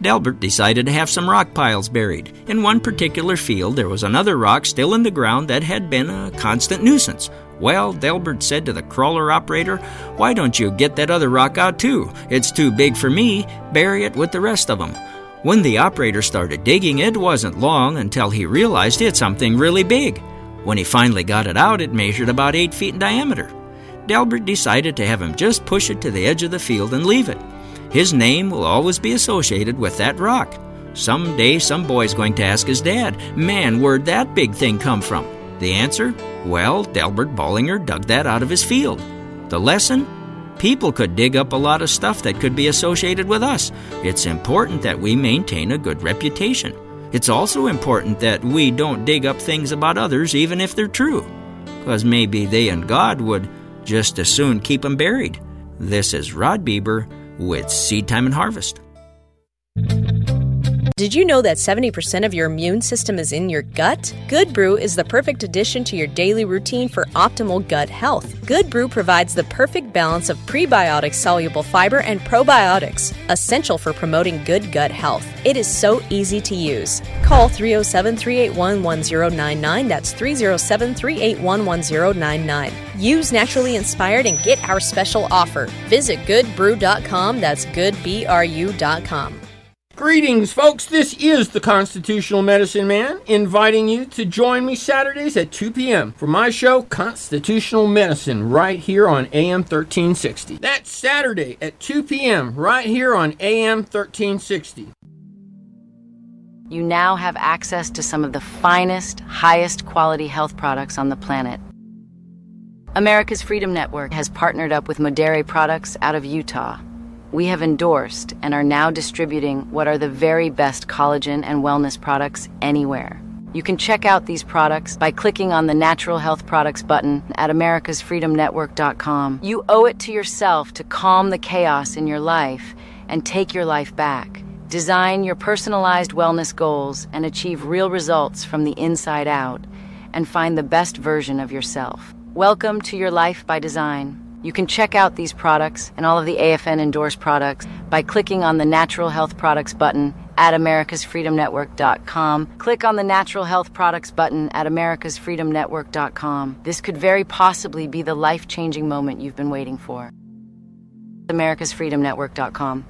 Delbert decided to have some rock piles buried. In one particular field, there was another rock still in the ground that had been a constant nuisance. Well, Delbert said to the crawler operator, "Why don't you get that other rock out too? It's too big for me. Bury it with the rest of them." When the operator started digging, it wasn't long until he realized it had something really big. When he finally got it out, it measured about 8 feet in diameter. Delbert decided to have him just push it to the edge of the field and leave it. His name will always be associated with that rock. Someday some boy's going to ask his dad, "Man, where'd that big thing come from?" The answer? Well, Delbert Bollinger dug that out of his field. The lesson? People could dig up a lot of stuff that could be associated with us. It's important that we maintain a good reputation. It's also important that we don't dig up things about others even if they're true, because maybe they and God would just as soon keep them buried. This is Rod Bieber with Seed Time and Harvest. Did you know that 70% of your immune system is in your gut? Good Brew is the perfect addition to your daily routine for optimal gut health. Good Brew provides the perfect balance of prebiotic soluble fiber and probiotics, essential for promoting good gut health. It is so easy to use. Call 307-381-1099. That's 307-381-1099. Use Naturally Inspired and get our special offer. Visit goodbrew.com. That's goodbru.com. Greetings, folks. This is the Constitutional Medicine Man, inviting you to join me Saturdays at 2 p.m. for my show, Constitutional Medicine, right here on AM 1360. That's Saturday at 2 p.m. right here on AM 1360. You now have access to some of the finest, highest quality health products on the planet. America's Freedom Network has partnered up with Modere Products out of Utah. We have endorsed and are now distributing what are the very best collagen and wellness products anywhere. You can check out these products by clicking on the Natural Health Products button at americasfreedomnetwork.com. You owe it to yourself to calm the chaos in your life and take your life back. Design your personalized wellness goals and achieve real results from the inside out, and find the best version of yourself. Welcome to your life by design. You can check out these products and all of the AFN endorsed products by clicking on the Natural Health Products button at americasfreedomnetwork.com. Click on the Natural Health Products button at americasfreedomnetwork.com. This could very possibly be the life-changing moment you've been waiting for. americasfreedomnetwork.com.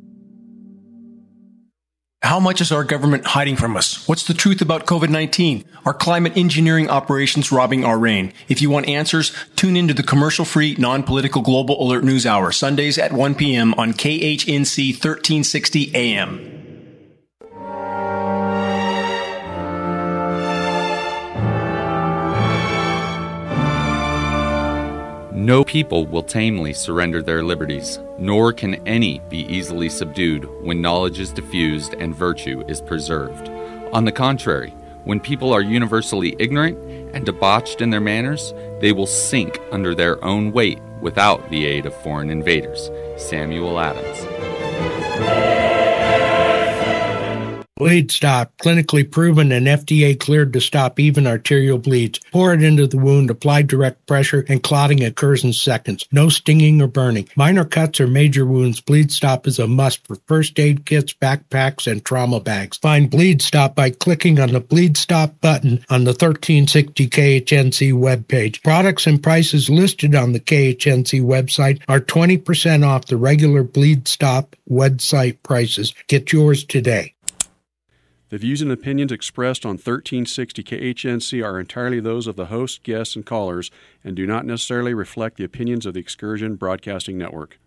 How much is our government hiding from us? What's the truth about COVID-19? Are climate engineering operations robbing our rain? If you want answers, tune into the commercial-free, non-political Global Alert News Hour, Sundays at 1 p.m. on KHNC 1360 AM. No people will tamely surrender their liberties, nor can any be easily subdued when knowledge is diffused and virtue is preserved. On the contrary, when people are universally ignorant and debauched in their manners, they will sink under their own weight without the aid of foreign invaders. Samuel Adams. Bleed Stop, clinically proven and FDA cleared to stop even arterial bleeds. Pour it into the wound, apply direct pressure, and clotting occurs in seconds. No stinging or burning. Minor cuts or major wounds, Bleed Stop is a must for first aid kits, backpacks, and trauma bags. Find Bleed Stop by clicking on the Bleed Stop button on the 1360 KHNC webpage. Products and prices listed on the KHNC website are 20% off the regular Bleed Stop website prices. Get yours today. The views and opinions expressed on 1360 KHNC are entirely those of the host, guests, and callers, and do not necessarily reflect the opinions of the Excursion Broadcasting Network.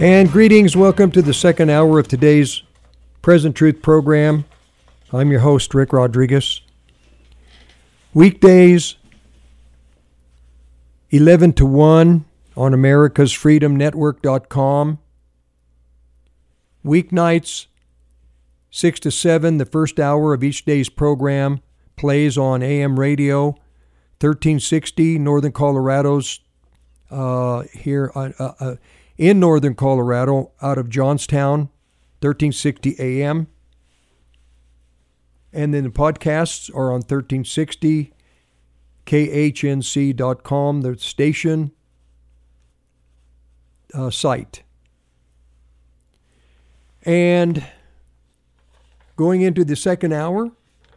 And greetings, welcome to the second hour of today's Present Truth program. I'm your host, Rick Rodriguez. Weekdays, 11 to 1 on americasfreedomnetwork.com. Weeknights, 6 to 7, the first hour of each day's program plays on AM radio, 1360, Northern Colorado's in Northern Colorado, out of Johnstown, 1360 AM. And then the podcasts are on 1360, KHNC.com, the station site. And going into the second hour,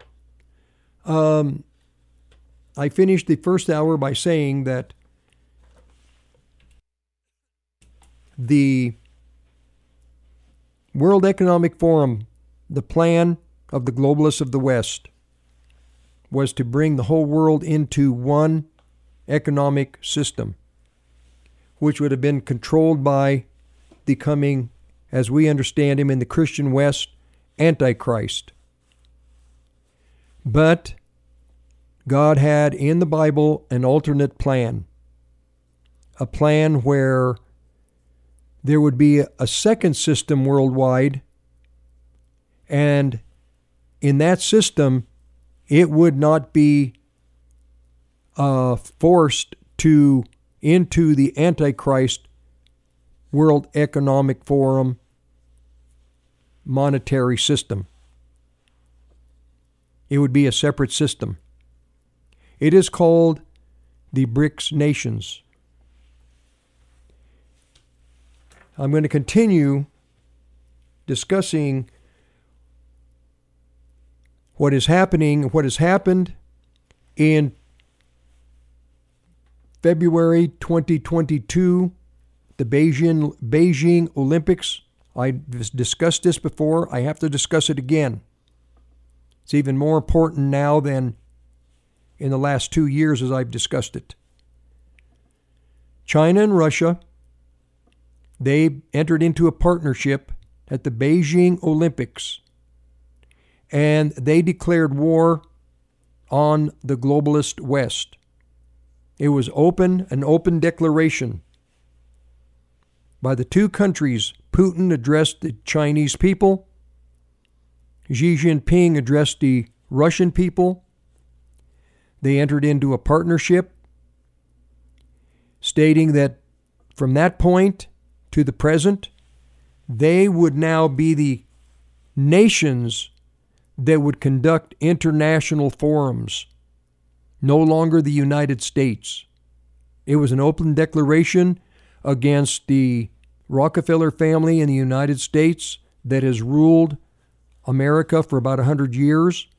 I finished the first hour by saying that the World Economic Forum, the plan of the globalists of the West, was to bring the whole world into one economic system, which would have been controlled by the coming, as we understand him in the Christian West, Antichrist. But God had in the Bible an alternate plan, a plan where there would be a second system worldwide, and in that system, it would not be forced into the Antichrist World Economic Forum monetary system. It would be a separate system. It is called the BRICS nations. I'm going to continue discussing what is happening, what has happened in February 2022, the Beijing Olympics. I discussed this before. I have to discuss it again. It's even more important now than in the last 2 years as I've discussed it. China and Russia, they entered into a partnership at the Beijing Olympics, and they declared war on the globalist West. It was an open declaration by the two countries. Putin addressed the Chinese people. Xi Jinping addressed the Russian people. They entered into a partnership stating that from that point to the present, they would now be the nations that would conduct international forums, no longer the United States. It was an open declaration against the Rockefeller family in the United States that has ruled America for about 100 years.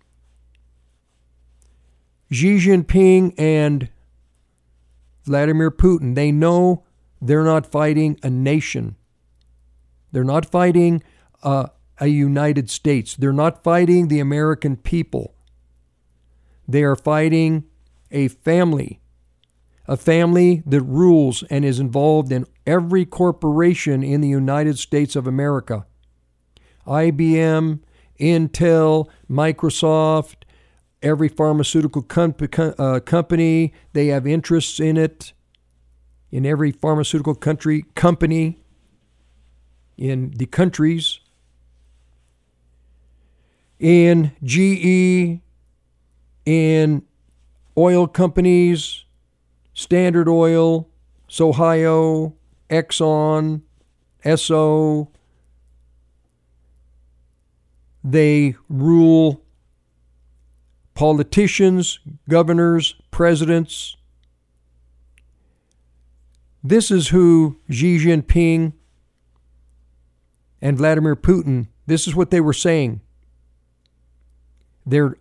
Xi Jinping and Vladimir Putin, they know they're not fighting a nation. They're not fighting a United States. They're not fighting the American people. They are fighting a family that rules and is involved in every corporation in the United States of America. IBM, Intel, Microsoft, every pharmaceutical company, they have interests in it. In every pharmaceutical company in the countries. In GE, in oil companies, Standard Oil, Sohio, Exxon, Esso. They rule politicians, governors, presidents. This is who Xi Jinping and Vladimir Putin, this is what they were saying. They're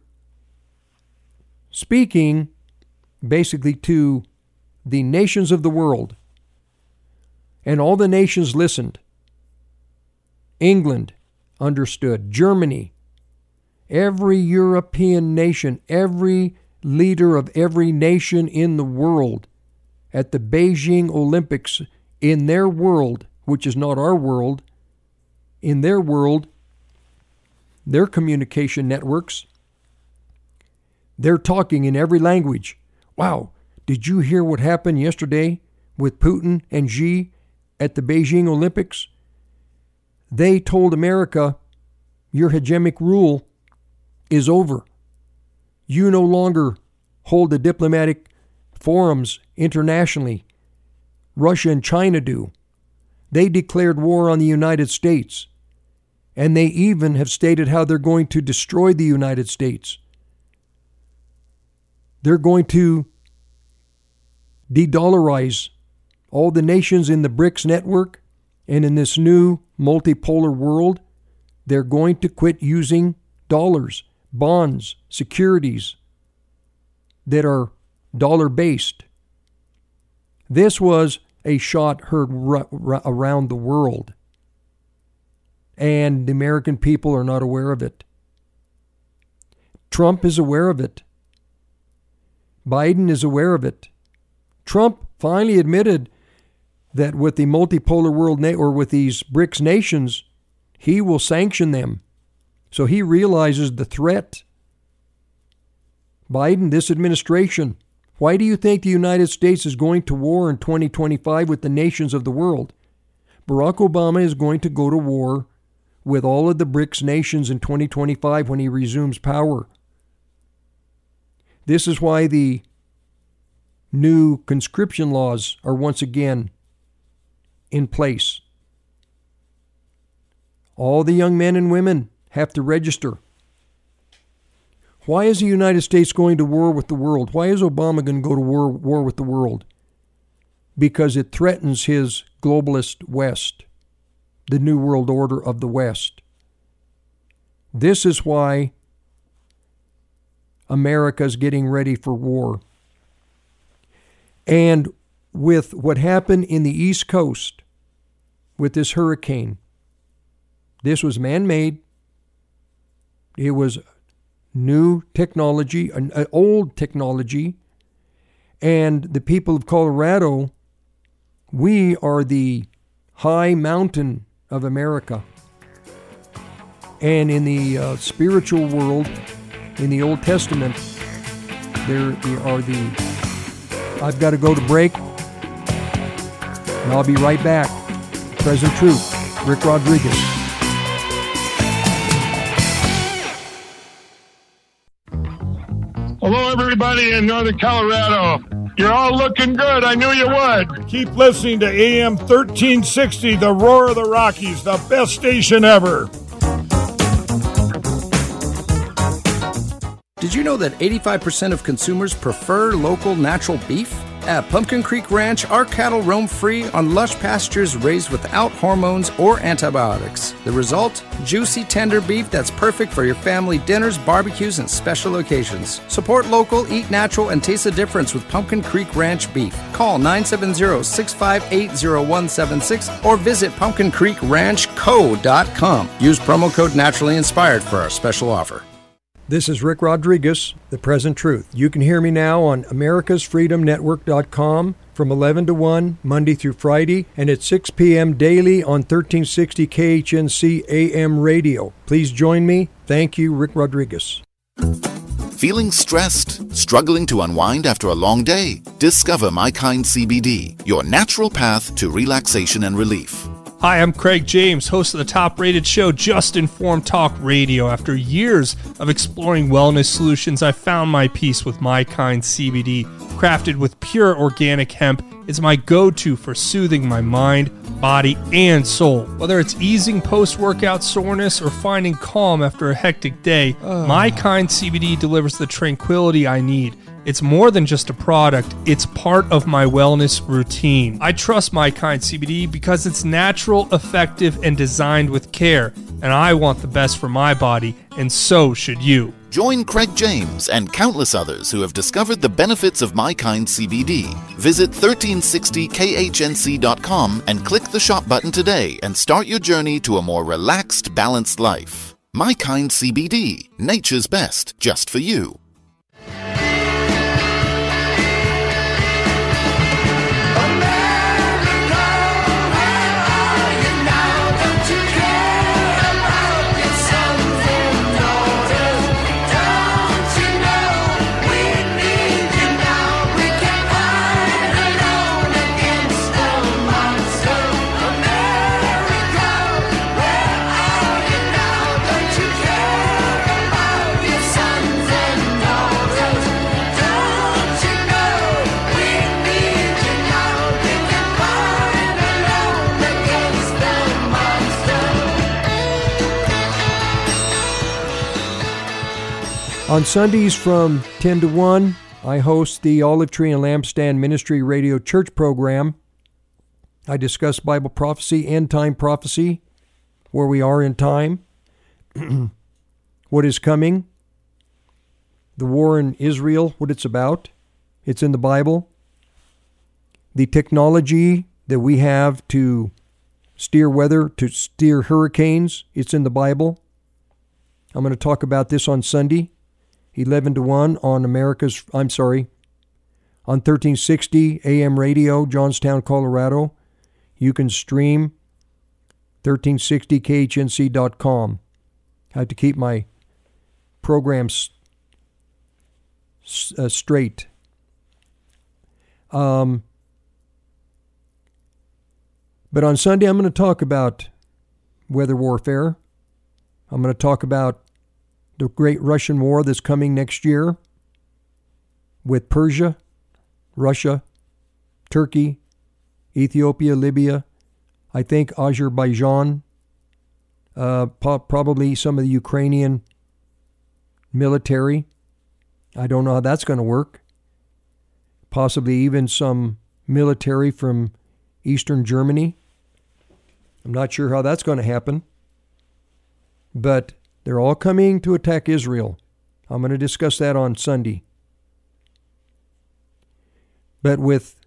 speaking basically to the nations of the world. And all the nations listened. England understood. Germany. Every European nation, every leader of every nation in the world at the Beijing Olympics in their world, which is not our world, in their world, their communication networks, they're talking in every language. Wow, did you hear what happened yesterday with Putin and Xi at the Beijing Olympics? They told America, your hegemonic rule is over. You no longer hold the diplomatic forums internationally. Russia and China do. They declared war on the United States. And they even have stated how they're going to destroy the United States. They're going to de-dollarize all the nations in the BRICS network, and in this new multipolar world, they're going to quit using dollars, bonds, securities that are dollar-based. This was a shot heard around the world, and the American people are not aware of it. Trump is aware of it. Biden is aware of it. Trump finally admitted that with the multipolar world, or with these BRICS nations, he will sanction them. So he realizes the threat. Biden, this administration, why do you think the United States is going to war in 2025 with the nations of the world? Barack Obama is going to go to war with all of the BRICS nations in 2025 when he resumes power. This is why the new conscription laws are once again in place. All the young men and women have to register. Why is the United States going to war with the world? Why is Obama going to go to war with the world? Because it threatens his globalist West, the New World Order of the West. This is why America's getting ready for war. And with what happened in the East Coast with this hurricane, this was man-made. It was new technology, an old technology. And the people of Colorado, we are the high mountain of America. And in the spiritual world, in the Old Testament, there are the... I've got to go to break, and I'll be right back. Present Truth, Rick Rodriguez. Hello, everybody in Northern Colorado. You're all looking good. I knew you would. Keep listening to AM 1360, the Roar of the Rockies, the best station ever. Did you know that 85% of consumers prefer local natural beef? At Pumpkin Creek Ranch, our cattle roam free on lush pastures raised without hormones or antibiotics. The result? Juicy, tender beef that's perfect for your family dinners, barbecues, and special occasions. Support local, eat natural, and taste the difference with Pumpkin Creek Ranch beef. Call 970-658-0176 or visit pumpkincreekranchco.com. Use promo code Naturally Inspired for our special offer. This is Rick Rodriguez, The Present Truth. You can hear me now on americasfreedomnetwork.com from 11 to 1, Monday through Friday, and at 6 p.m. daily on 1360 KHNC AM radio. Please join me. Thank you, Rick Rodriguez. Feeling stressed? Struggling to unwind after a long day? Discover My Kind CBD, your natural path to relaxation and relief. Hi, I'm Craig James, host of the top-rated show Just Informed Talk Radio. After years of exploring wellness solutions, I found my peace with My Kind CBD. Crafted with pure organic hemp, it's my go-to for soothing my mind, body, and soul. Whether it's easing post-workout soreness or finding calm after a hectic day, My Kind CBD delivers the tranquility I need. It's more than just a product, it's part of my wellness routine. I trust My Kind CBD because it's natural, effective, and designed with care. And I want the best for my body, and so should you. Join Craig James and countless others who have discovered the benefits of My Kind CBD. Visit 1360khnc.com and click the shop button today and start your journey to a more relaxed, balanced life. My Kind CBD, nature's best, just for you. On Sundays from 10 to 1, I host the Olive Tree and Lampstand Ministry Radio Church program. I discuss Bible prophecy, end-time prophecy, where we are in time, what is coming, the war in Israel, what it's about. It's in the Bible. The technology that we have to steer weather, to steer hurricanes, it's in the Bible. I'm going to talk about this on Sunday, 11 to 1 on on 1360 AM radio, Johnstown, Colorado. You can stream 1360khnc.com. I have to keep my programs straight. But on Sunday, I'm going to talk about weather warfare. I'm going to talk about the great Russian war that's coming next year with Persia, Russia, Turkey, Ethiopia, Libya, I think Azerbaijan, probably some of the Ukrainian military. I don't know how that's going to work. Possibly even some military from Eastern Germany. I'm not sure how that's going to happen. But they're all coming to attack Israel. I'm going to discuss that on Sunday. But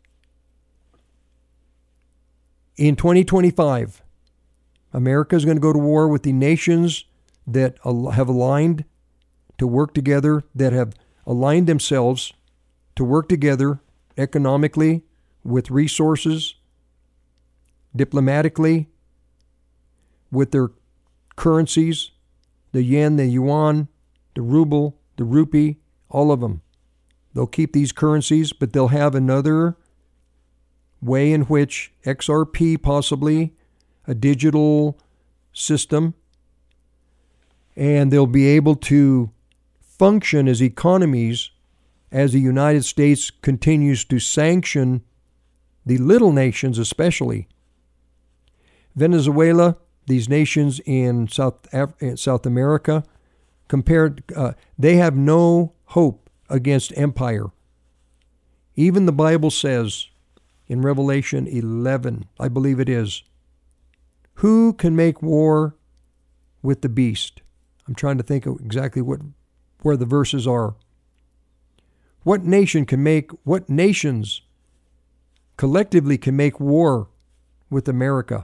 in 2025, America is going to go to war with the nations that have aligned to work together, that have aligned themselves to work together economically, with resources, diplomatically, with their currencies, the yen, the yuan, the ruble, the rupee, all of them. They'll keep these currencies, but they'll have another way in which XRP, possibly a digital system, and they'll be able to function as economies as the United States continues to sanction the little nations, especially Venezuela, these nations in South America, they have no hope against empire. Even the Bible says in Revelation 11, I believe it is, who can make war with the beast? I'm trying to think of exactly where the verses are. What nations collectively can make war with America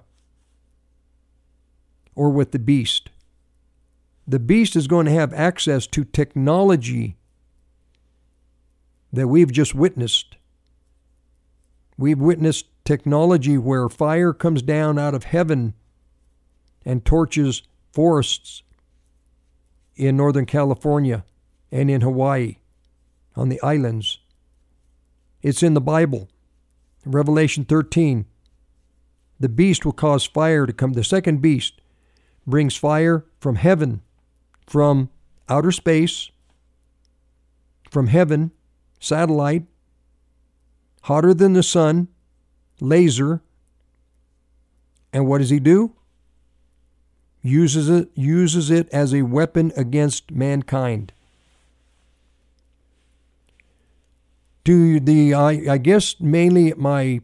or with the beast? The beast is going to have access to technology that we've just witnessed. We've witnessed technology where fire comes down out of heaven and torches forests in Northern California and in Hawaii, on the islands. It's in the Bible. Revelation 13. The beast will cause fire to come. The second beast brings fire from heaven, from outer space, from heaven, satellite, hotter than the sun, laser. And what does he do? Uses it as a weapon against mankind. I guess mainly my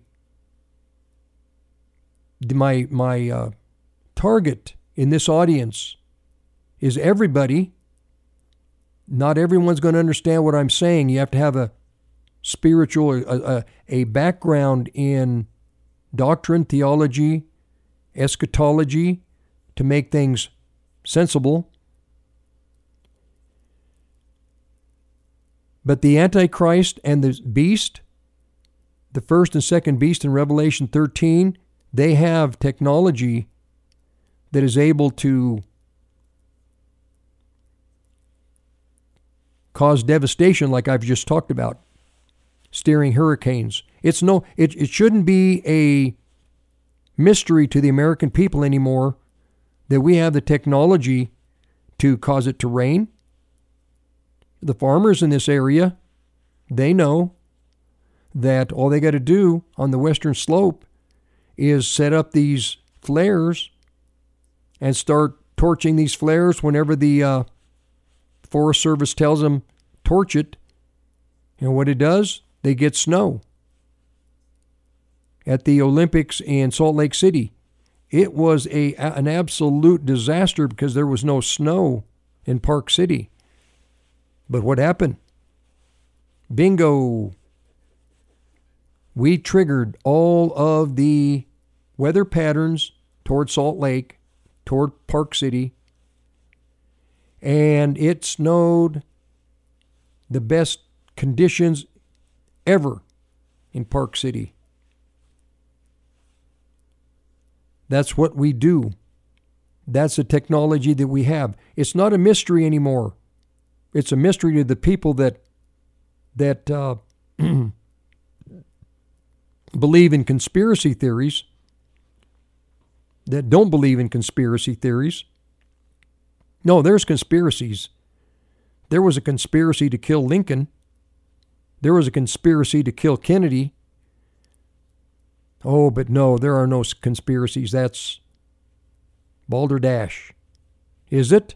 target in this audience is everybody. Not everyone's going to understand what I'm saying. You have to have a spiritual, a background in doctrine, theology, eschatology to make things sensible. But the Antichrist and the beast, the first and second beast in Revelation 13, they have technology that is able to cause devastation like I've just talked about, steering hurricanes. It shouldn't be a mystery to the American people anymore that we have the technology to cause it to rain. The farmers in this area, they know that all they got to do on the western slope is set up these flares and start torching these flares whenever the Forest Service tells them, torch it. And what it does, they get snow. At the Olympics in Salt Lake City, it was an absolute disaster because there was no snow in Park City. But what happened? Bingo! We triggered all of the weather patterns toward Salt Lake, toward Park City, and it snowed the best conditions ever in Park City. That's what we do. That's the technology that we have. It's not a mystery anymore. It's a mystery to the people that believe in conspiracy theories, that don't believe in conspiracy theories. No, there's conspiracies. There was a conspiracy to kill Lincoln. There was a conspiracy to kill Kennedy. Oh, but no, there are no conspiracies. That's balderdash. Is it?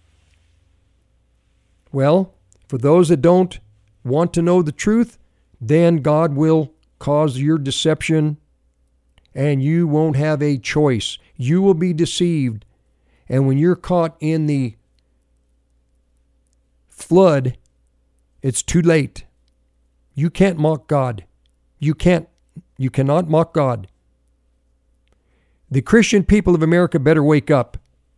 Well, for those that don't want to know the truth, then God will cause your deception and you won't have a choice. You will be deceived. And when you're caught in the flood, it's too late. You can't mock God. You cannot mock God. The Christian people of America better wake up.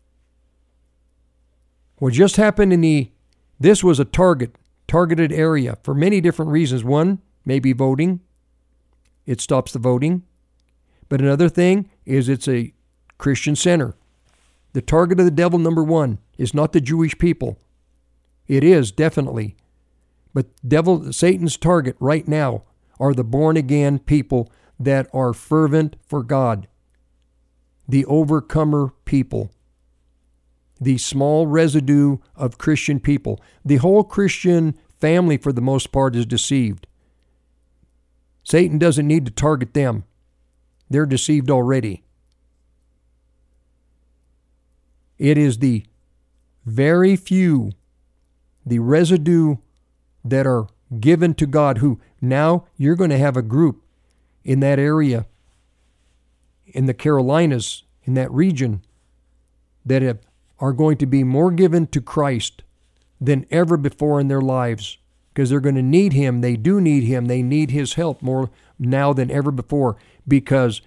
What just happened this was a targeted area for many different reasons. One, maybe voting. It stops the voting. But another thing is it's a Christian center. The target of the devil, number one, is not the Jewish people. It is, definitely. But Satan's target right now are the born-again people that are fervent for God. The overcomer people. The small residue of Christian people. The whole Christian family, for the most part, is deceived. Satan doesn't need to target them. They're deceived already. It is the very few, the residue that are given to God, who now you're going to have a group in that area, in the Carolinas, in that region, that are going to be more given to Christ than ever before in their lives, because they're going to need Him. They do need Him. They need His help more now than ever before, because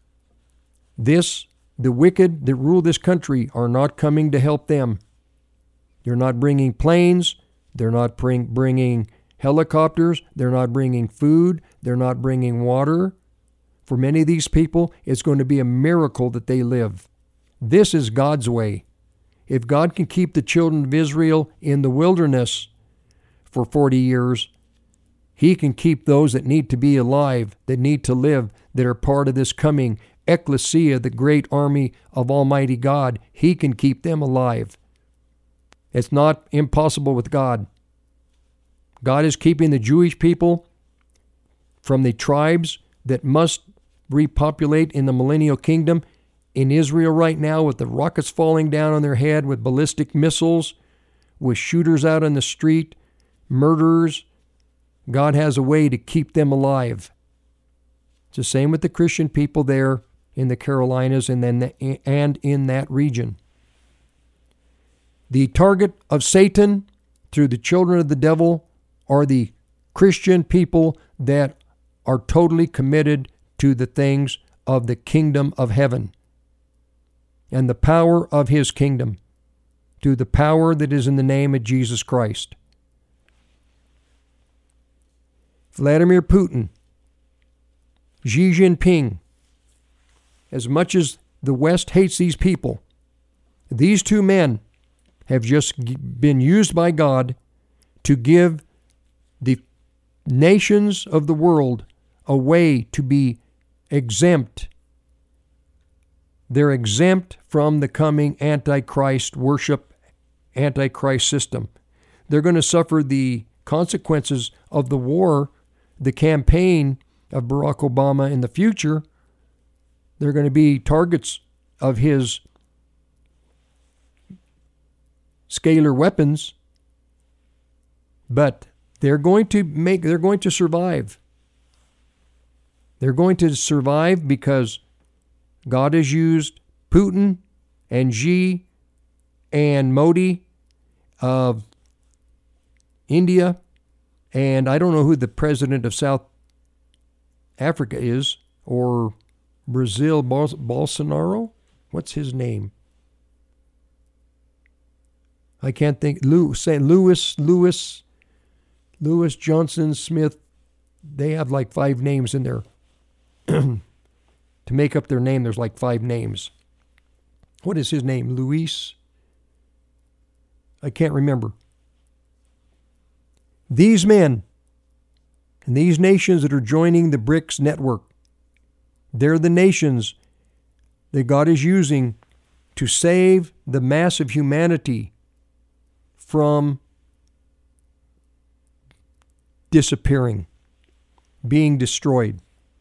the wicked that rule this country are not coming to help them. They're not bringing planes. They're not bringing helicopters. They're not bringing food. They're not bringing water. For many of these people, it's going to be a miracle that they live. This is God's way. If God can keep the children of Israel in the wilderness for 40 years, He can keep those that need to be alive, that need to live, that are part of this coming ecclesia, the great army of Almighty God. He can keep them alive. It's not impossible with God. God is keeping the Jewish people from the tribes that must repopulate in the millennial kingdom in Israel right now, with the rockets falling down on their head, with ballistic missiles, with shooters out on the street, murderers. God has a way to keep them alive. It's the same with the Christian people there in the Carolinas and in that region. The target of Satan through the children of the devil are the Christian people that are totally committed to the things of the kingdom of heaven and the power of His kingdom, to the power that is in the name of Jesus Christ. Vladimir Putin, Xi Jinping, as much as the West hates these people, these two men have just been used by God to give the nations of the world a way to be exempt. They're exempt from the coming Antichrist worship, Antichrist system. They're going to suffer the consequences of the war, the campaign of Barack Obama in the future. They're going to be targets of his scalar weapons, But they're going to survive. They're going to survive because God has used Putin and Xi and Modi of India, and I don't know who the president of South Africa is, or Brazil, Bolsonaro? What's his name? I can't think. Lewis Johnson Smith. They have like 5 names in there. To make up their name, there's like 5 names. What is his name? Luis? I can't remember. These men and these nations that are joining the BRICS network, they're the nations that God is using to save the mass of humanity from disappearing, being destroyed.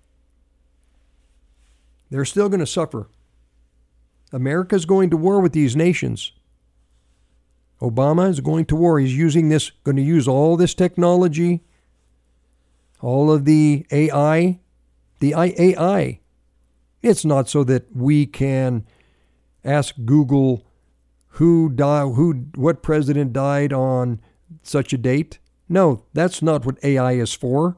They're still going to suffer. America's going to war with these nations. Obama is going to war. He's going to use all this technology, all of the AI. The AI. It's not so that we can ask Google what president died on such a date. No, that's not what AI is for.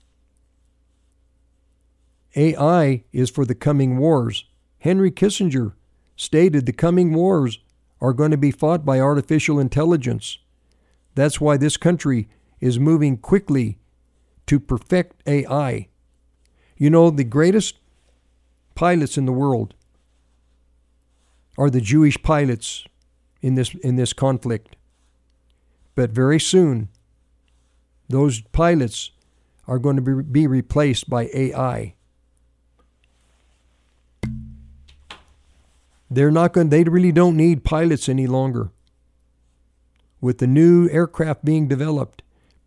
AI is for the coming wars. Henry Kissinger stated the coming wars are going to be fought by artificial intelligence. That's why this country is moving quickly to perfect AI. You know, the greatest pilots in the world are the Jewish pilots in this conflict. But very soon, those pilots are going to be replaced by AI. They really don't need pilots any longer. With the new aircraft being developed,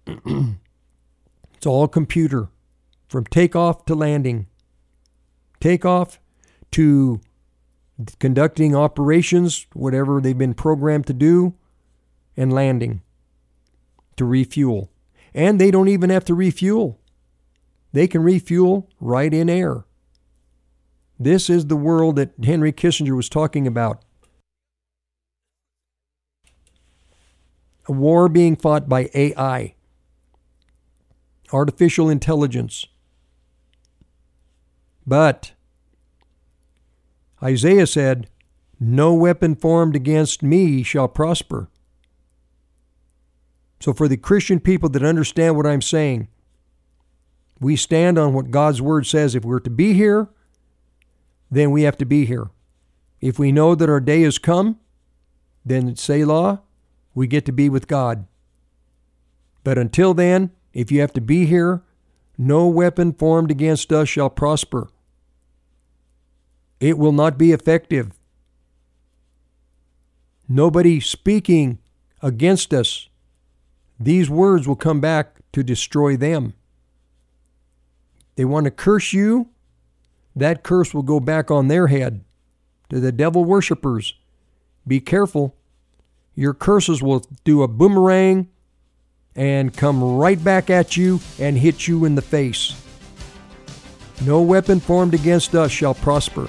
it's all computer, from takeoff to landing. Takeoff to conducting operations, whatever they've been programmed to do, and landing to refuel. And they don't even have to refuel. They can refuel right in air. This is the world that Henry Kissinger was talking about. A war being fought by AI, artificial intelligence. But Isaiah said, "No weapon formed against me shall prosper." So for the Christian people that understand what I'm saying, we stand on what God's word says. If we're to be here, then we have to be here. If we know that our day has come, then Selah, we get to be with God. But until then, if you have to be here, no weapon formed against us shall prosper. It will not be effective. Nobody speaking against us, these words will come back to destroy them. They want to curse you, that curse will go back on their head. To the devil worshipers, be careful. Your curses will do a boomerang and come right back at you and hit you in the face. No weapon formed against us shall prosper.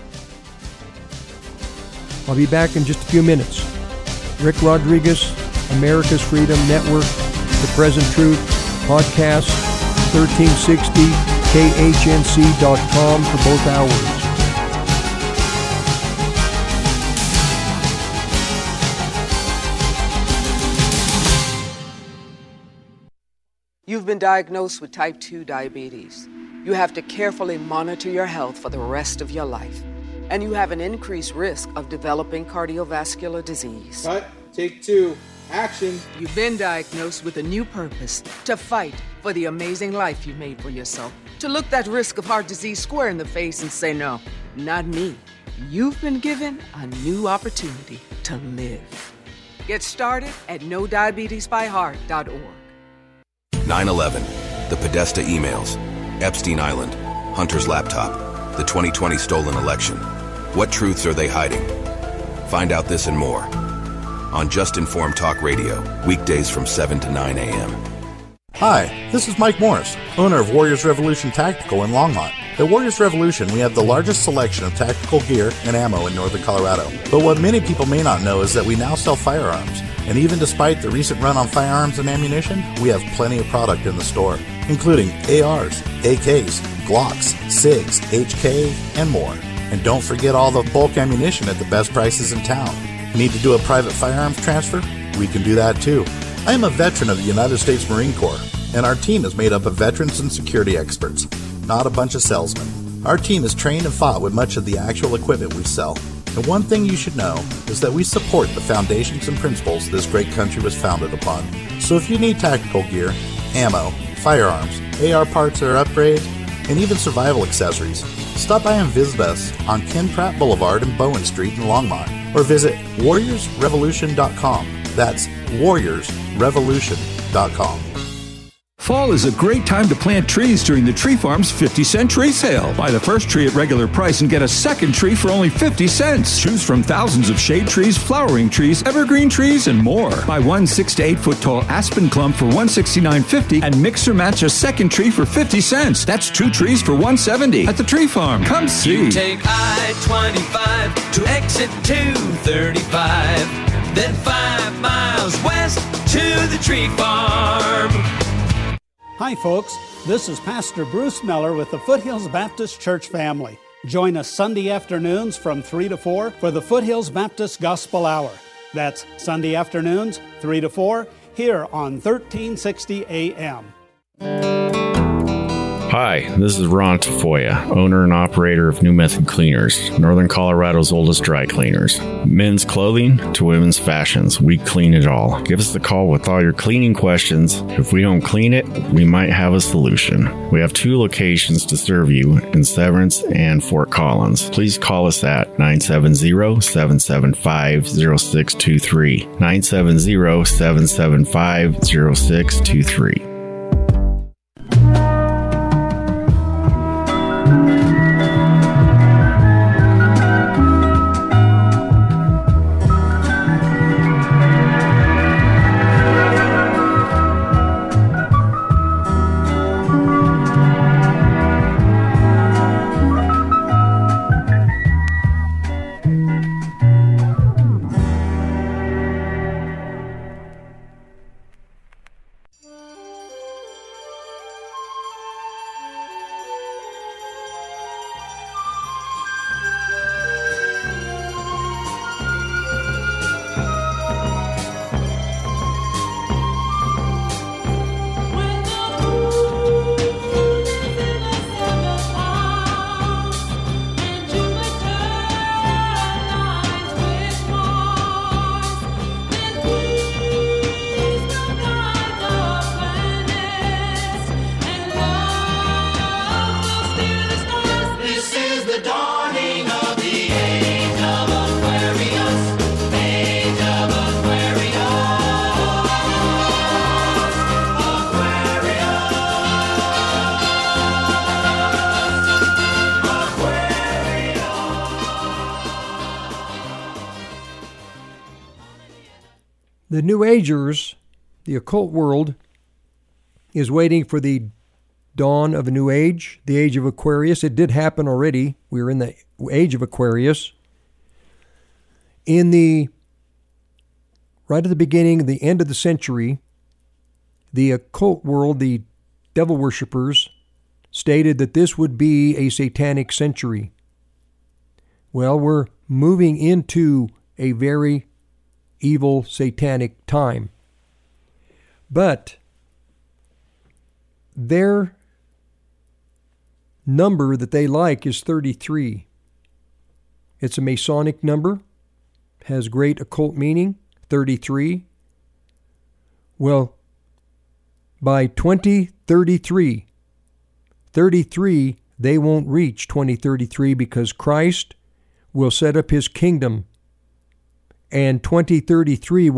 I'll be back in just a few minutes. Rick Rodriguez, America's Freedom Network, The Present Truth, podcast, 1360, KHNC.com for both hours. You've been diagnosed with type 2 diabetes. You have to carefully monitor your health for the rest of your life. And you have an increased risk of developing cardiovascular disease. Cut. Take 2. Action. You've been diagnosed with a new purpose: to fight for the amazing life you made for yourself. To look that risk of heart disease square in the face and say, no, not me. You've been given a new opportunity to live. Get started at NoDiabetesByHeart.org. 9/11, the Podesta emails, Epstein Island, Hunter's laptop, the 2020 stolen election. What truths are they hiding? Find out this and more on Just Informed Talk Radio, weekdays from 7 to 9 a.m. Hi, this is Mike Morris, owner of Warriors Revolution Tactical in Longmont. At Warriors Revolution, we have the largest selection of tactical gear and ammo in northern Colorado. But what many people may not know is that we now sell firearms. And even despite the recent run on firearms and ammunition, we have plenty of product in the store, including ARs, AKs, Glocks, SIGs, HK, and more. And don't forget all the bulk ammunition at the best prices in town. Need to do a private firearms transfer? We can do that too. I am a veteran of the United States Marine Corps, and our team is made up of veterans and security experts, not a bunch of salesmen. Our team is trained and fought with much of the actual equipment we sell. And one thing you should know is that we support the foundations and principles this great country was founded upon. So if you need tactical gear, ammo, firearms, AR parts or upgrades, and even survival accessories, stop by and visit us on Ken Pratt Boulevard and Bowen Street in Longmont, or visit warriorsrevolution.com. That's warriorsrevolution.com. Fall is a great time to plant trees during the Tree Farm's 50-cent tree sale. Buy the first tree at regular price and get a second tree for only 50 cents. Choose from thousands of shade trees, flowering trees, evergreen trees, and more. Buy one 6 to 8 foot tall aspen clump for $169.50 and mix or match a second tree for 50 cents. That's 2 trees for $170 at the Tree Farm. Come see. You take I-25 to exit 235, then 5 miles west to the Tree Farm. Hi folks, this is Pastor Bruce Miller with the Foothills Baptist Church family. Join us Sunday afternoons from 3 to 4 for the Foothills Baptist Gospel Hour. That's Sunday afternoons, 3 to 4, here on 1360 AM. Hi, this is Ron Tafoya, owner and operator of New Method Cleaners, Northern Colorado's oldest dry cleaners. Men's clothing to women's fashions, we clean it all. Give us the call with all your cleaning questions. If we don't clean it, we might have a solution. We have 2 locations to serve you in Severance and Fort Collins. Please call us at 970-775-0623. 970-775-0623. The New Agers, the occult world, is waiting for the dawn of a new age, the age of Aquarius. It did happen already. We were in the age of Aquarius. Right at the beginning, the end of the century, the occult world, the devil worshippers, stated that this would be a satanic century. Well, we're moving into a very evil, satanic time. But their number that they like is 33. It's a Masonic number, has great occult meaning, 33. Well, by 2033, they won't reach 2033 because Christ will set up his kingdom. And 2033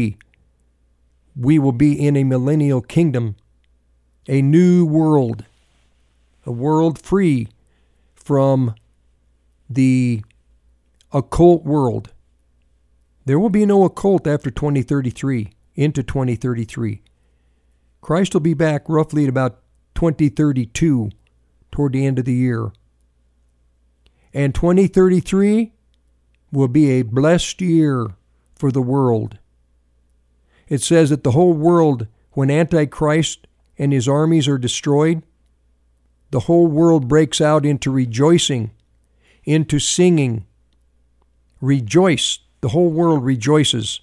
we will be in a millennial kingdom, a new world, a world free from the occult world. There will be no occult after 2033, into 2033. Christ will be back roughly at about 2032, toward the end of the year. And 2033 will be a blessed year for the world. It says that the whole world, when Antichrist and his armies are destroyed, the whole world breaks out into rejoicing, into singing. Rejoice. The whole world rejoices.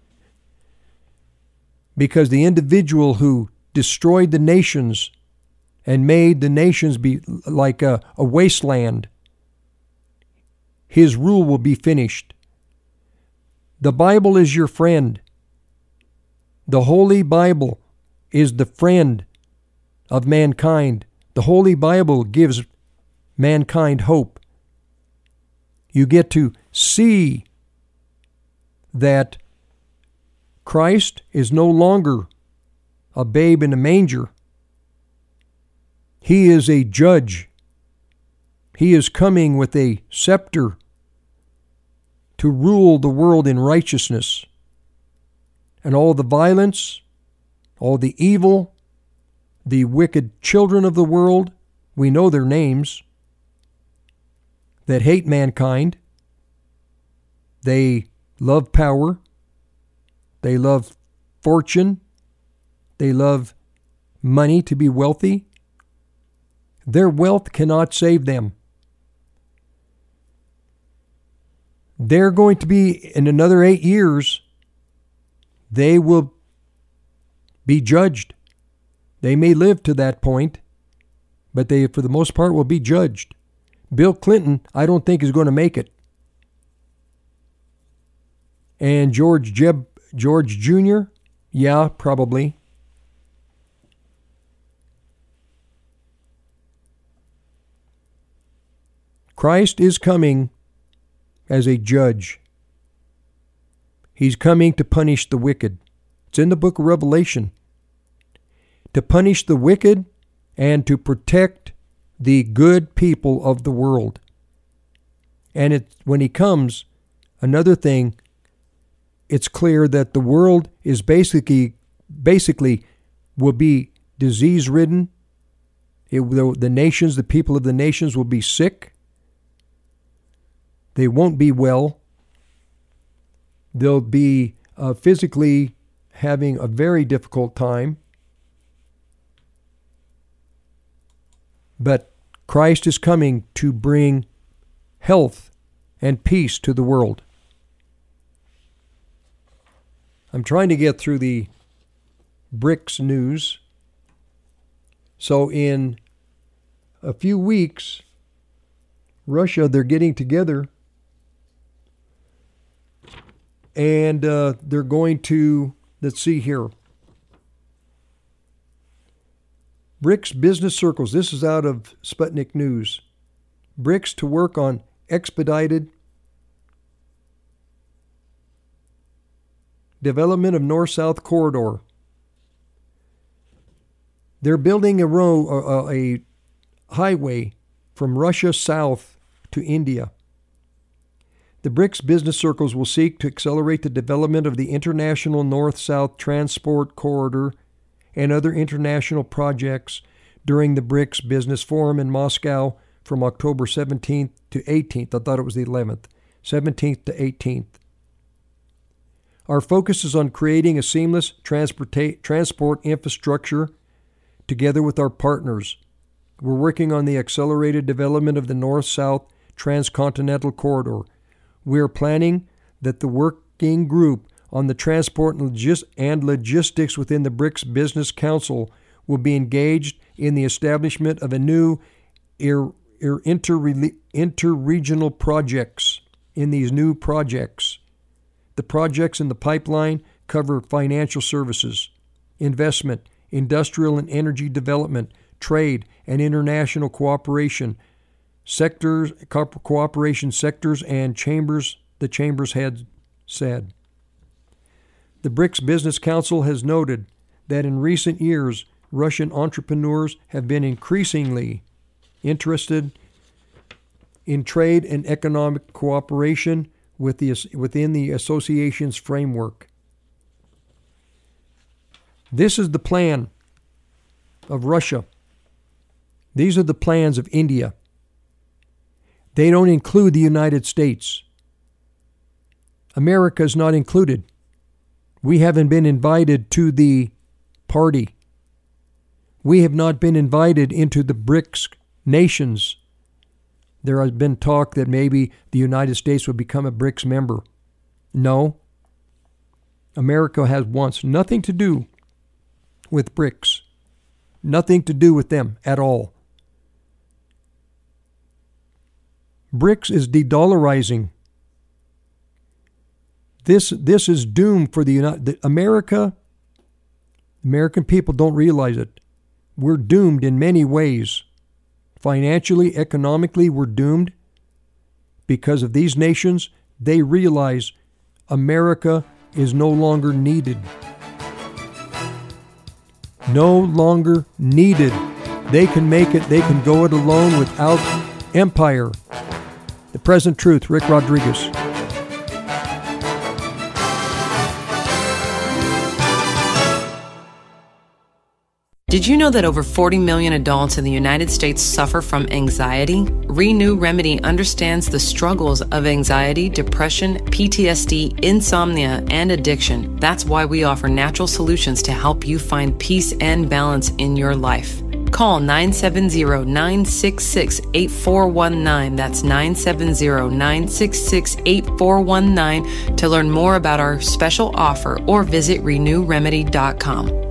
Because the individual who destroyed the nations and made the nations be like a wasteland, his rule will be finished. The Bible is your friend. The Holy Bible is the friend of mankind. The Holy Bible gives mankind hope. You get to see that Christ is no longer a babe in a manger. He is a judge. He is coming with a scepter to rule the world in righteousness. And all the violence, all the evil, the wicked children of the world, we know their names, that hate mankind. They love power. They love fortune. They love money to be wealthy. Their wealth cannot save them. They're going to be, in another 8 years, they will be judged. They may live to that point, but they, for the most part, will be judged. Bill Clinton, I don't think, is going to make it. And George Jr., yeah, probably. Christ is coming as a judge. He's coming to punish the wicked. It's in the book of Revelation. To punish the wicked and to protect the good people of the world. And when he comes, another thing, it's clear that the world is basically will be disease-ridden. The nations, the people of the nations will be sick. They won't be well. They'll be physically having a very difficult time. But Christ is coming to bring health and peace to the world. I'm trying to get through the BRICS news. So in a few weeks, Russia, they're getting together and they're going to, let's see here, BRICS business circles. This is out of Sputnik News. BRICS to work on expedited development of North-South corridor. They're building a highway from Russia south to India. The BRICS business circles will seek to accelerate the development of the International North-South Transport Corridor and other international projects during the BRICS Business Forum in Moscow from October 17th to 18th. I thought it was the 11th. 17th to 18th. Our focus is on creating a seamless transport infrastructure together with our partners. We're working on the accelerated development of the North-South Transcontinental Corridor. We are planning that the working group on the transport and logistics within the BRICS Business Council will be engaged in the establishment of a new interregional projects. In these new projects, the projects in the pipeline cover financial services, investment, industrial and energy development, trade, and international cooperation sectors, cooperation sectors and chambers, the chamber's head said. The BRICS Business Council has noted that in recent years, Russian entrepreneurs have been increasingly interested in trade and economic cooperation within the association's framework. This is the plan. of Russia. These are the plans of India. They don't include the United States. America is not included. We haven't been invited to the party. We have not been invited into the BRICS nations. There has been talk that maybe the United States would become a BRICS member. No. America wants nothing to do with BRICS. Nothing to do with them at all. BRICS is de-dollarizing. This is doomed for the American people don't realize it. We're doomed in many ways. Financially, economically, we're doomed because of these nations. They realize America is no longer needed. No longer needed. They can make it. They can go it alone without empire. The Present Truth, Rick Rodriguez. Did you know that over 40 million adults in the United States suffer from anxiety? Renew Remedy understands the struggles of anxiety, depression, PTSD, insomnia, and addiction. That's why we offer natural solutions to help you find peace and balance in your life. Call 970-966-8419. That's 970-966-8419 to learn more about our special offer or visit renewremedy.com.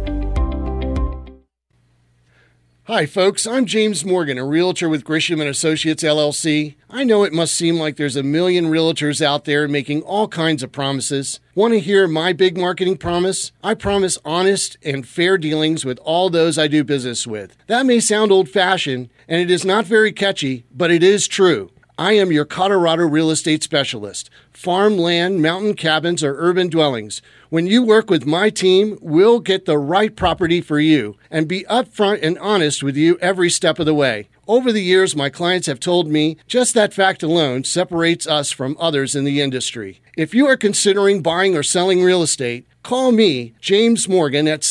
Hi, folks. I'm James Morgan, a realtor with Grisham & Associates, LLC. I know it must seem like there's a million realtors out there making all kinds of promises. Want to hear my big marketing promise? I promise honest and fair dealings with all those I do business with. That may sound old-fashioned, and it is not very catchy, but it is true. I am your Colorado real estate specialist. Farm, land, mountain cabins, or urban dwellings. When you work with my team, we'll get the right property for you and be upfront and honest with you every step of the way. Over the years, my clients have told me just that fact alone separates us from others in the industry. If you are considering buying or selling real estate, call me, James Morgan, at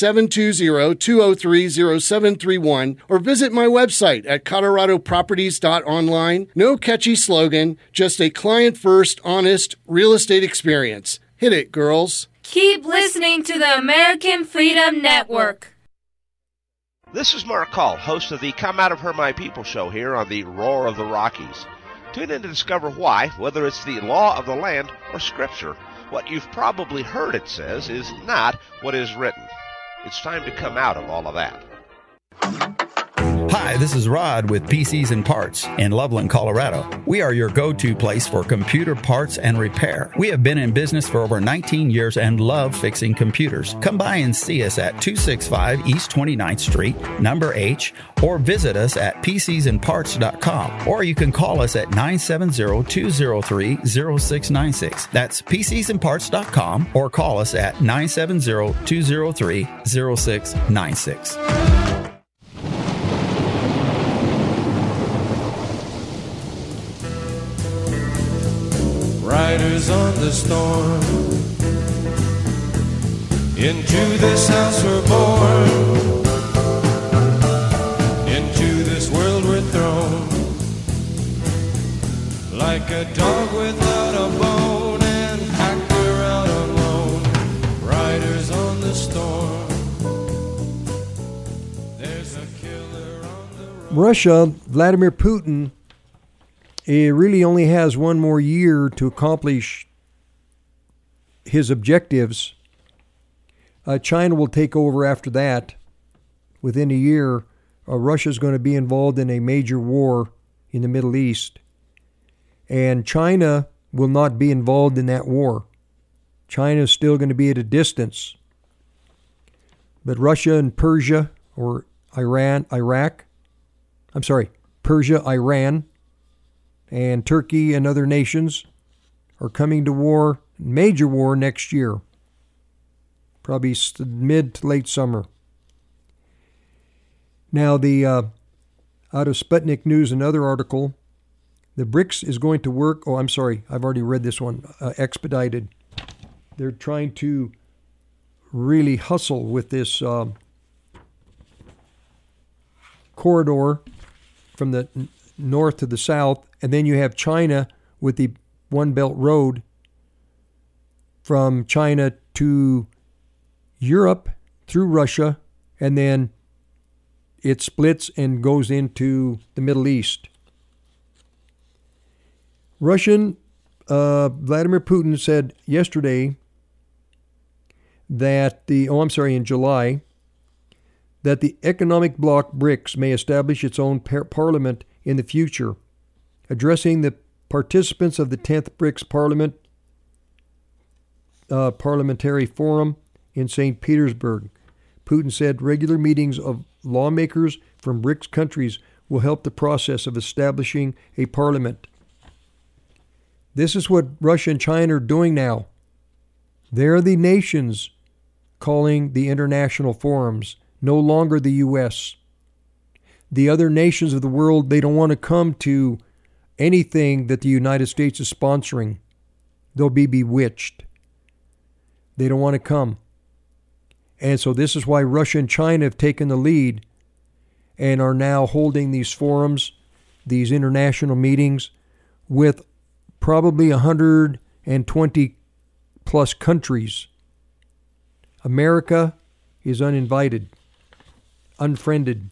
720-203-0731 or visit my website at coloradoproperties.online. No catchy slogan, just a client-first, honest real estate experience. Hit it, girls. Keep listening to the American Freedom Network. This is Mark Call, host of the Come Out of Her My People show here on the Roar of the Rockies. Tune in to discover why, whether it's the law of the land or scripture, what you've probably heard it says is not what is written. It's time to come out of all of that. Hi, this is Rod with PCs and Parts in Loveland, Colorado. We are your go-to place for computer parts and repair. We have been in business for over 19 years and love fixing computers. Come by and see us at 265 East 29th Street, number H, or visit us at PCsandParts.com. Or you can call us at 970-203-0696. That's PCsandParts.com, or call us at 970-203-0696. Riders on the storm. Into this house we're born. Into this world we're thrown. Like a dog without a bone and packed around alone. Riders on the storm. There's a killer on the road. Russia, Vladimir Putin, it really only has one more year to accomplish his objectives. China will take over after that. Within a year, Russia's going to be involved in a major war in the Middle East. And China will not be involved in that war. China is still going to be at a distance. But Russia and Persia, or Persia, Iran, and Turkey and other nations are coming to war, major war next year, probably mid to late summer. Now, the out of Sputnik News, another article, the BRICS is going to work. Oh, I'm sorry, I've already read this one. Expedited. They're trying to really hustle with this corridor from the north to the south, and then you have China with the One Belt Road from China to Europe through Russia, and then it splits and goes into the Middle East. Russian Vladimir Putin said yesterday that in July, that the economic bloc BRICS may establish its own parliament in the future. Addressing the participants of the 10th BRICS Parliamentary Forum in St. Petersburg, Putin said regular meetings of lawmakers from BRICS countries will help the process of establishing a parliament. This is what Russia and China are doing now. They're the nations calling the international forums, no longer the U.S. The other nations of the world, they don't want to come to anything that the United States is sponsoring. They'll be bewitched. They don't want to come. And so this is why Russia and China have taken the lead and are now holding these forums, these international meetings with probably 120 plus countries. America is uninvited, unfriended.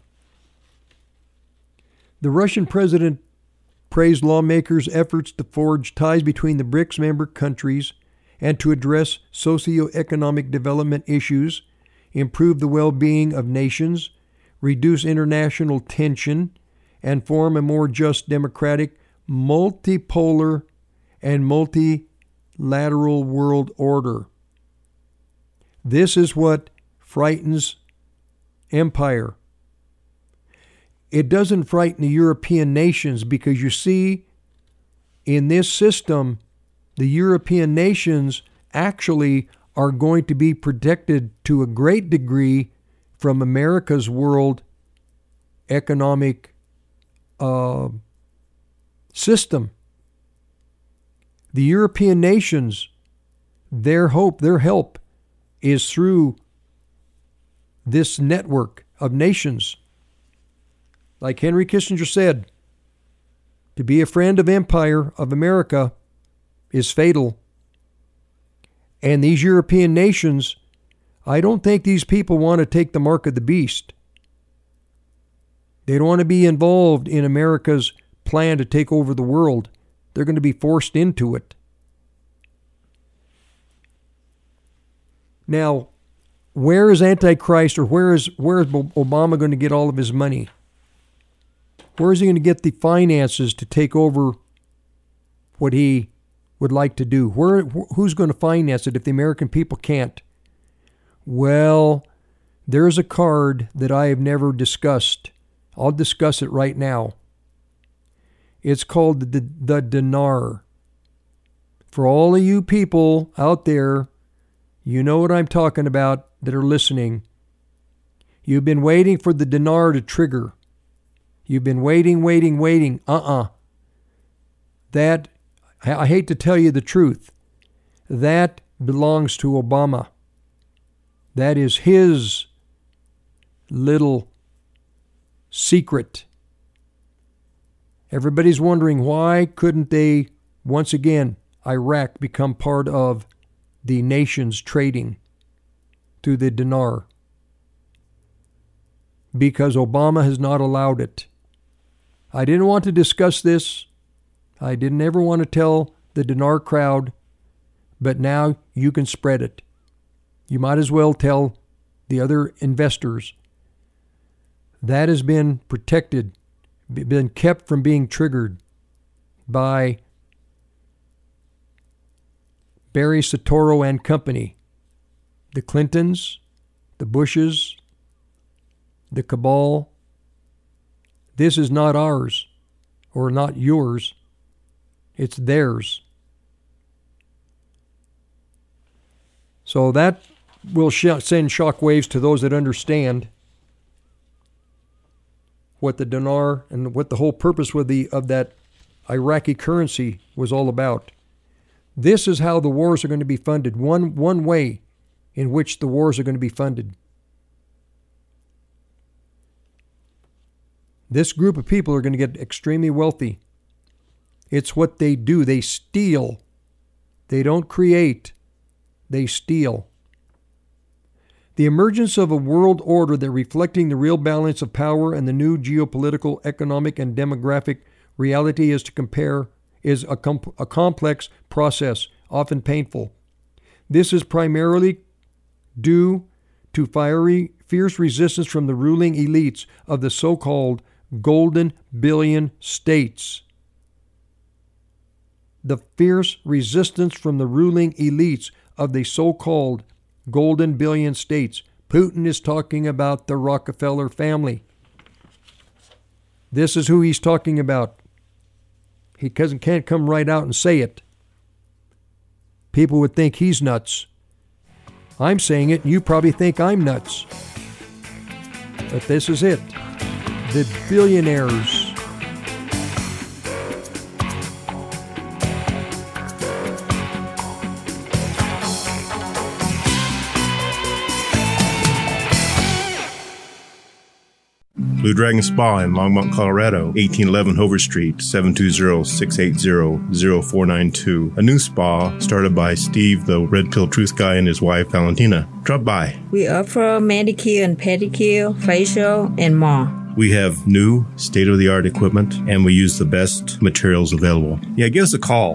The Russian president praised lawmakers' efforts to forge ties between the BRICS member countries and to address socioeconomic development issues, improve the well-being of nations, reduce international tension, and form a more just, democratic, multipolar, and multilateral world order. This is what frightens empire. It doesn't frighten the European nations because, you see, in this system, the European nations actually are going to be protected to a great degree from America's world economic system. The European nations, their hope, their help is through this network of nations. Like Henry Kissinger said, to be a friend of empire of America is fatal. And these European nations, I don't think these people want to take the mark of the beast. They don't want to be involved in America's plan to take over the world. They're going to be forced into it. Now, where is Antichrist, or where is Obama going to get all of his money? Where is he going to get the finances to take over what he would like to do? Who's going to finance it if the American people can't? Well, there's a card that I have never discussed. I'll discuss it right now. It's called the dinar. For all of you people out there, you know what I'm talking about that are listening. You've been waiting for the dinar to trigger. You've been waiting. That, I hate to tell you the truth, that belongs to Obama. That is his little secret. Everybody's wondering, why couldn't they, once again, Iraq, become part of the nation's trading through the dinar? Because Obama has not allowed it. I didn't want to discuss this. I didn't ever want to tell the dinar crowd, but now you can spread it. You might as well tell the other investors. That has been protected, been kept from being triggered by Barry Soetoro and company. The Clintons, the Bushes, the cabal. This is not ours, or not yours. It's theirs. So that will send shockwaves to those that understand what the dinar and what the whole purpose of that Iraqi currency was all about. This is how the wars are going to be funded. One way in which the wars are going to be funded. This group of people are going to get extremely wealthy. It's what they do. They steal. They don't create. They steal. The emergence of a world order that reflecting the real balance of power and the new geopolitical, economic, and demographic reality is a complex process, often painful. This is primarily due to fierce resistance from the ruling elites of the so-called Golden Billion States. The fierce resistance from the ruling elites of the so-called Golden Billion States. Putin is talking about the Rockefeller family. This is who he's talking about. He can't come right out and say it. People would think he's nuts. I'm saying it, and you probably think I'm nuts. But this is it. The billionaires. Blue Dragon Spa in Longmont, Colorado, 1811 Hover Street, 720-680-0492. A new spa started by Steve, the Red Pill Truth Guy, and his wife, Valentina. Drop by. We offer manicure and pedicure, facial, and more. We have new, state-of-the-art equipment, and we use the best materials available. Yeah, give us a call,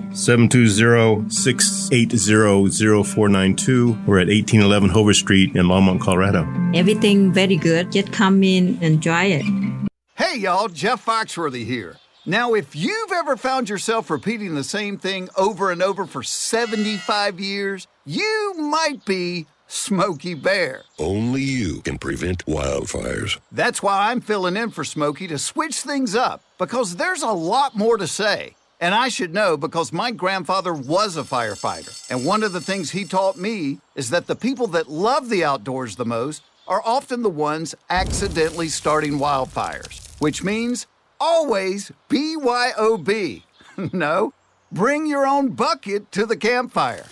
720-680-0492. We're at 1811 Hover Street in Longmont, Colorado. Everything very good. Just come in and try it. Hey, y'all, Jeff Foxworthy here. Now, if you've ever found yourself repeating the same thing over and over for 75 years, you might be Smokey Bear. Only you can prevent wildfires. That's why I'm filling in for Smokey to switch things up, because there's a lot more to say. And I should know because my grandfather was a firefighter. And one of the things he taught me is that the people that love the outdoors the most are often the ones accidentally starting wildfires, which means always BYOB. No, bring your own bucket to the campfire.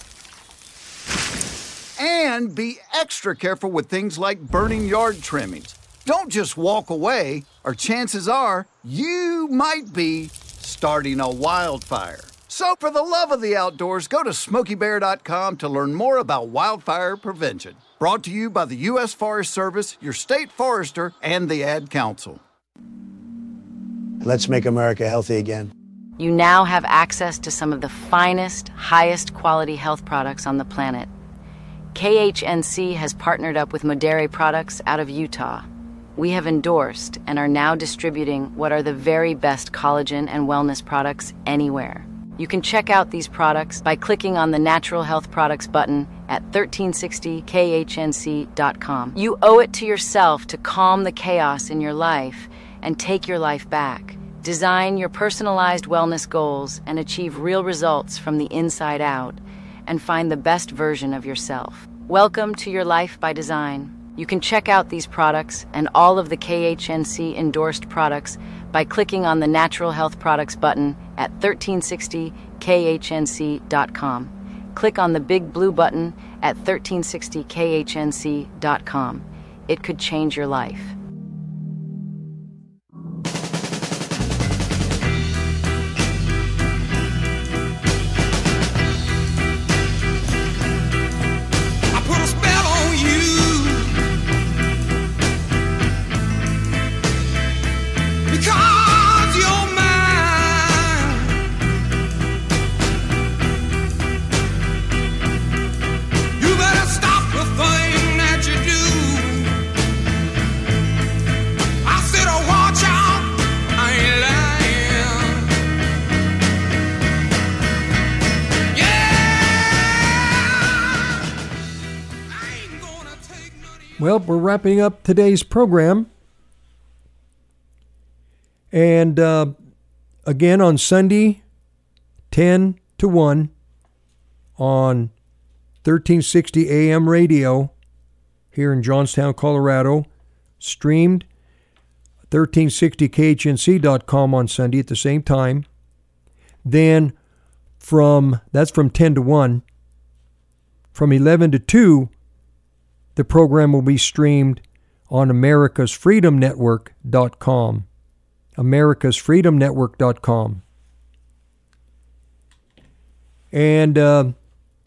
And be extra careful with things like burning yard trimmings. Don't just walk away, or chances are you might be starting a wildfire. So for the love of the outdoors, go to SmokeyBear.com to learn more about wildfire prevention. Brought to you by the U.S. Forest Service, your state forester, and the Ad Council. Let's make America healthy again. You now have access to some of the finest, highest quality health products on the planet. KHNC has partnered up with Modere Products out of Utah. We have endorsed and are now distributing what are the very best collagen and wellness products anywhere. You can check out these products by clicking on the Natural Health Products button at 1360khnc.com. You owe it to yourself to calm the chaos in your life and take your life back. Design your personalized wellness goals and achieve real results from the inside out, and find the best version of yourself. Welcome to your life by design. You can check out these products and all of the KHNC endorsed products by clicking on the Natural Health Products button at 1360khnc.com. Click on the big blue button at 1360khnc.com. It could change your life. Well, we're wrapping up today's program. And again, on Sunday, 10 to 1 on 1360 AM radio here in Johnstown, Colorado. Streamed 1360khnc.com on Sunday at the same time. Then that's from 10 to 1. From 11 to 2, the program will be streamed on americasfreedomnetwork.com. americasfreedomnetwork.com. And there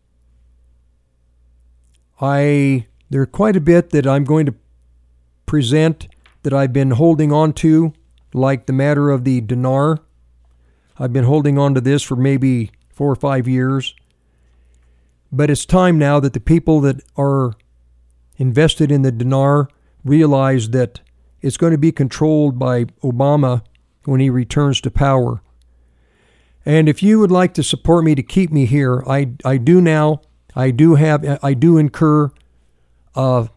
are quite a bit that I'm going to present that I've been holding on to, like the matter of the dinar. I've been holding on to this for maybe 4 or 5 years. But it's time now that the people that are invested in the dinar realize that it's going to be controlled by Obama when he returns to power. And if you would like to support me to keep me here, I do now. I do incur I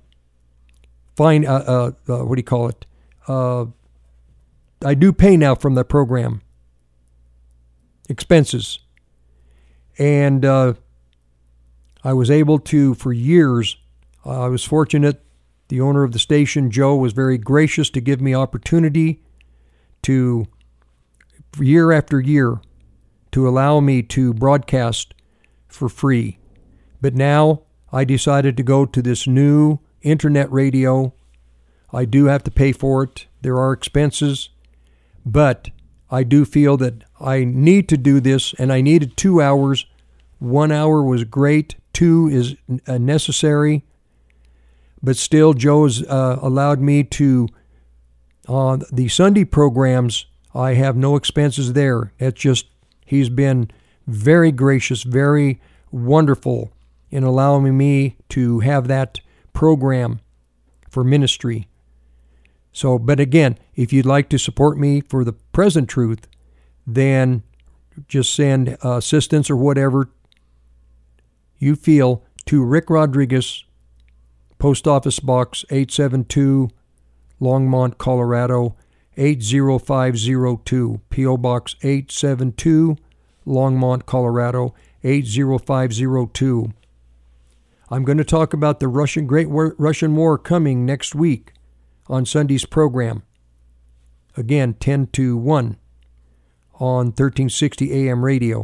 do pay now from the program expenses. And I was able to, for years, I was fortunate. The owner of the station, Joe, was very gracious to give me opportunity to, year after year, to allow me to broadcast for free. But now I decided to go to this new internet radio. I do have to pay for it. There are expenses. But I do feel that I need to do this, and I needed 2 hours. 1 hour was great. 2 is necessary. But still, Joe's allowed me to, on the Sunday programs, I have no expenses there. It's just, he's been very gracious, very wonderful in allowing me to have that program for ministry. So, but again, if you'd like to support me for the present truth, then just send assistance or whatever you feel to Rick Rodriguez, Post Office Box 872, Longmont, Colorado 80502. P.O. Box 872, Longmont, Colorado 80502. I'm going to talk about the Great Russian War coming next week on Sunday's program. Again, 10 to 1 on 1360 AM radio.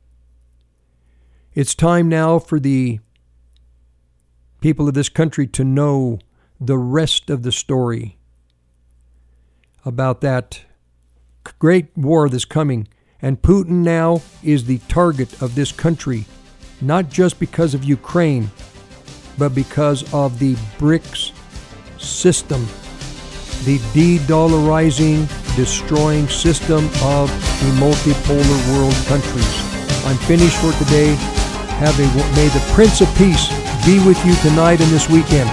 It's time now for the people of this country to know the rest of the story about that great war that's coming. And Putin now is the target of this country, not just because of Ukraine, but because of the BRICS system, the de-dollarizing, destroying system of the multipolar world countries. I'm finished for today. May the Prince of Peace be with you tonight and this weekend.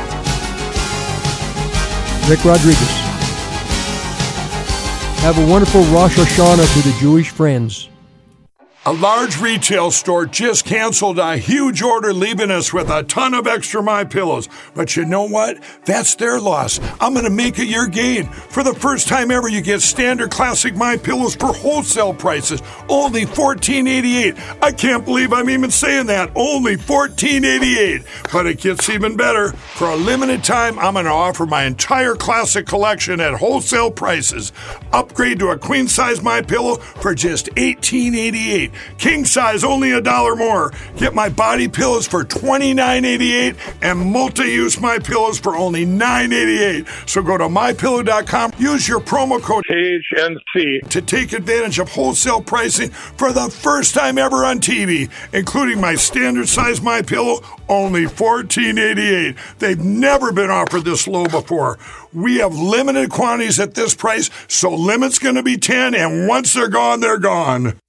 Rick Rodriguez. Have a wonderful Rosh Hashanah to the Jewish friends. A large retail store just canceled a huge order, leaving us with a ton of extra MyPillows. But you know what? That's their loss. I'm going to make it your gain. For the first time ever, you get standard classic MyPillows for wholesale prices, only $14.88. I can't believe I'm even saying that. Only $14.88. But it gets even better. For a limited time, I'm going to offer my entire classic collection at wholesale prices. Upgrade to a queen-size MyPillow for just $18.88. King size, only $1 more. Get my body pillows for $29.88 and multi-use MyPillows for only $9.88. So go to MyPillow.com, use your promo code HNC to take advantage of wholesale pricing for the first time ever on TV, including my standard size MyPillow, only $14.88. They've never been offered this low before. We have limited quantities at this price, so limit's going to be 10, and once they're gone, they're gone.